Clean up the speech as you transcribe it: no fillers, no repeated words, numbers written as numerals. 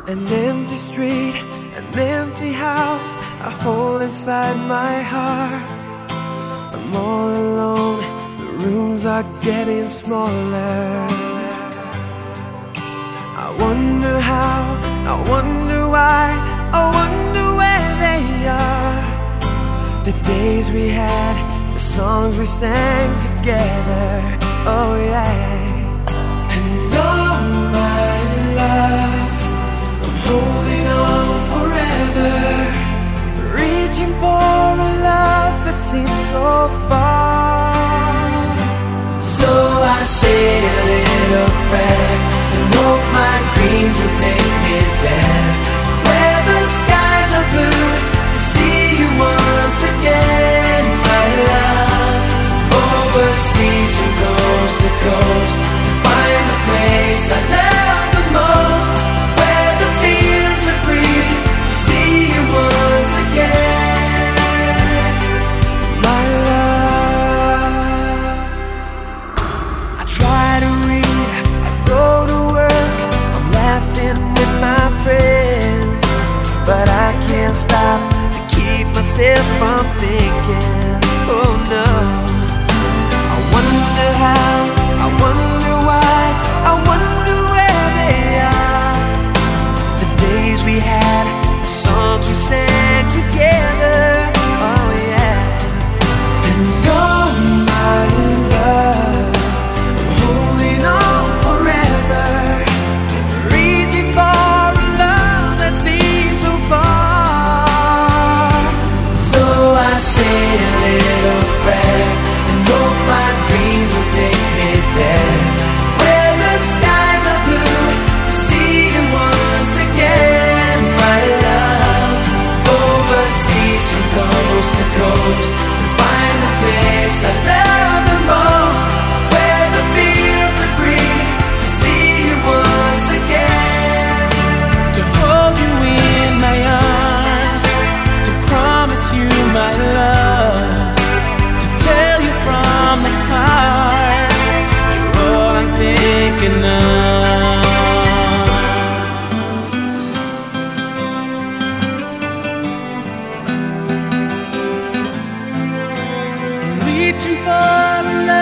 An empty street, an empty house, a hole inside my heart. I'm all alone, the rooms are getting smaller. I wonder how, I wonder why, I wonder where they are. The days we had, the songs we sang together, oh yeah. And oh my love, I'm holding on forever, reaching for a love that seems so far. So I say a little prayer and hope my dreams will take me there, where the skies are blue, to see you once again, my love. Overseas from coast to coast, to find the place I love the most, where the fields are green, to see you once again, my love. I try to read, I go to work, I'm laughing with my friends, but I can't stop to keep myself from thinking, oh no. I wonder how, I wonder why, I wonder where they are. The days we had, the songs we sang together, oh yeah. And oh my love, I'm holding on forever, reaching for a love that seems so far. So I say a little prayer and hope my dreams will take me there, where the skies are blue, to see you once again, my love. Overseas from coast to coast, to find the place I love the most, where the fields are green, to see you once again, to hold you in my arms, to promise you my love, to tell you from the heart, you're all I'm thinking of. I'm reaching for a love